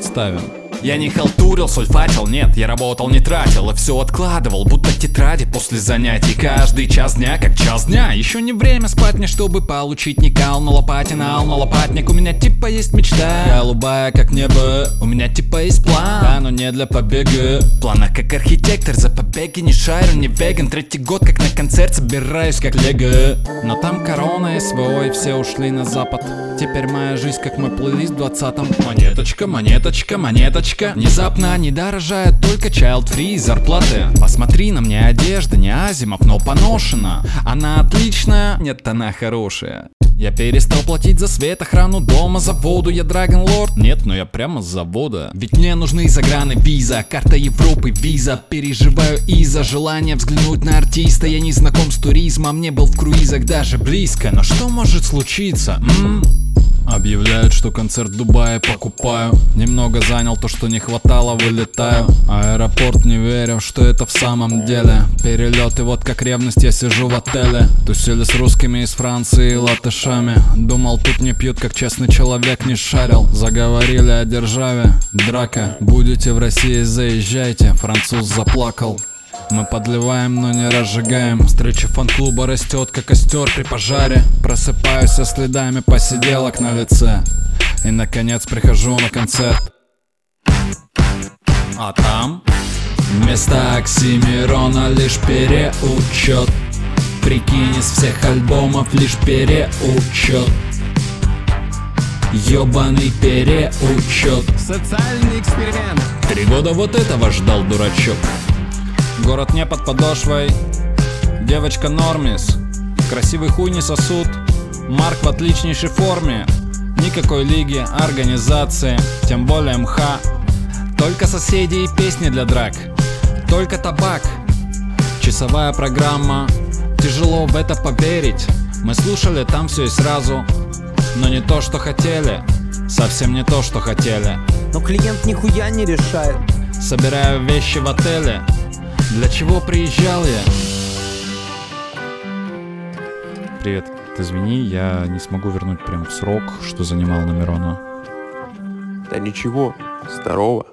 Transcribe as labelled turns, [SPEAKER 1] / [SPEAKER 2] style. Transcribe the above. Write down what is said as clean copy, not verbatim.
[SPEAKER 1] подставим.
[SPEAKER 2] Я не халтурил, сульфатил, нет, я работал, не тратил и все откладывал, будто тетради после занятий. Каждый час дня, как час дня. Еще не время спать мне, чтобы получить не кал на лопате, на лопатник. У меня типа есть мечта, голубая как небо. У меня типа есть план, да, но не для побега. В планах как архитектор, за побеги не шарю, не веган. Третий год как на концерт, собираюсь как лего. Но там корона, СВО и все ушли на запад. Теперь моя жизнь как мой плейлист в 20-м. Монеточка, монеточка, монеточка. Внезапно не дорожают только child-free зарплаты. Посмотри на мне, одежда не Азимов, но поношена. Она отличная, нет, она хорошая. Я перестал платить за свет, охрану дома, за воду. Я Dragon Lord, нет, но я прямо с завода. Ведь мне нужны заграны виза, карта Европы, виза. Переживаю из-за желания взглянуть на артиста. Я не знаком с туризмом, не был в круизах даже близко. Но что может случиться?
[SPEAKER 1] Объявляют, что концерт в Дубае покупаю. Немного занял то, что не хватало, вылетаю. Аэропорт, не верю, что это в самом деле. Перелеты, вот как ревность, я сижу в отеле. Тусили с русскими из Франции и латышами. Думал, тут не пьют, как честный человек, не шарил. Заговорили о державе, драка. Будете в России, заезжайте. Француз заплакал. Мы подливаем, но не разжигаем. Встреча фан-клуба растет, как костер при пожаре. Просыпаюсь со следами посиделок на лице. И наконец прихожу на концерт. А там вместо Оксимирона лишь переучет. Прикинь, из всех альбомов лишь переучет. Ёбаный переучет.
[SPEAKER 3] Социальный эксперимент.
[SPEAKER 1] 3 года вот этого ждал, дурачок. Город не под подошвой, девочка нормис. Красивый хуй не сосут, Марк в отличнейшей форме. Никакой лиги, организации, тем более МХ. Только соседи и песни для драк, только табак. Часовая программа, тяжело в это поверить. Мы слушали там все и сразу, но не то, что хотели. Совсем не то, что хотели.
[SPEAKER 3] Но клиент нихуя не решает.
[SPEAKER 1] Собираю вещи в отеле. Для чего приезжал я? Привет, ты извини, я не смогу вернуть прям в срок, что занимал на Мирона.
[SPEAKER 4] Да ничего, здорово.